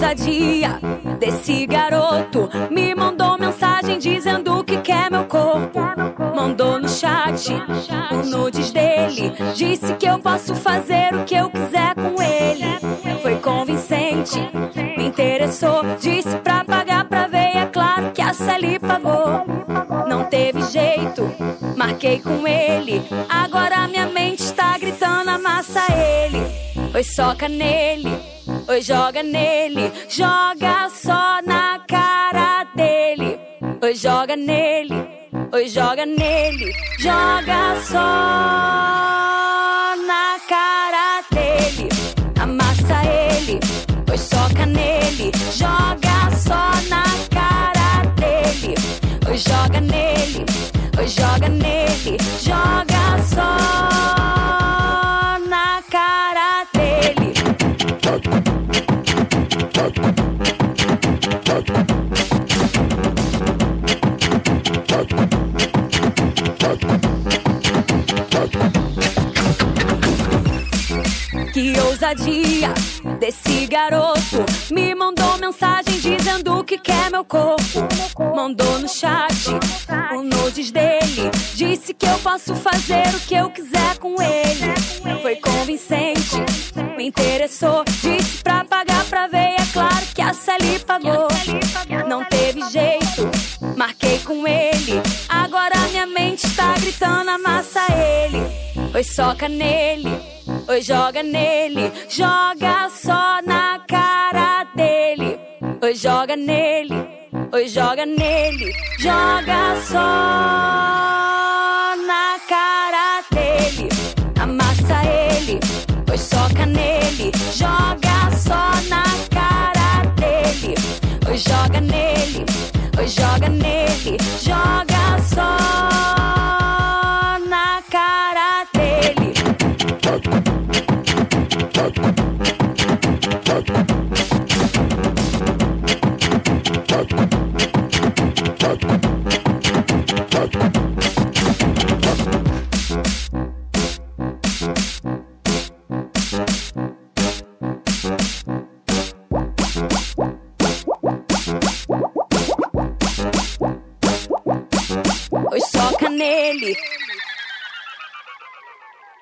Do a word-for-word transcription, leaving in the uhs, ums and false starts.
ousadia desse garoto. Me mandou mensagem dizendo que quer meu corpo. Mandou no chat o nudes dele. Disse que eu posso fazer o que eu quiser com ele. Foi convincente, me interessou. Disse pra pagar pra ver, é claro que a Sally pagou. Não teve jeito, marquei com ele. Agora minha mente está gritando, amassa ele. Oi, soca nele, oi, joga nele. Joga só na cara dele. Oi, joga nele, oi, joga nele. Joga só na cara dele. Amassa ele, oi, soca nele. Joga só na cara dele. Oi, joga nele, oi, joga nele. Joga só na cara dele. Que ousadia desse garoto. Me mandou mensagem dizendo que quer meu corpo. Mandou no chat o nudes dele. Disse que eu posso fazer o que eu quiser com ele. Foi convincente, me interessou. Disse pra pagar pra ver, é claro que a Sally pagou. Não teve jeito, marquei com ele. Agora minha mente está gritando, amassa ele. Oi, soca nele, oi, joga nele. Joga só na cara dele. Oi, joga nele, oi, joga nele. Joga só na cara dele. Amassa ele, oi, soca nele. Joga só na cara dele. Oi, joga nele, oi, joga nele.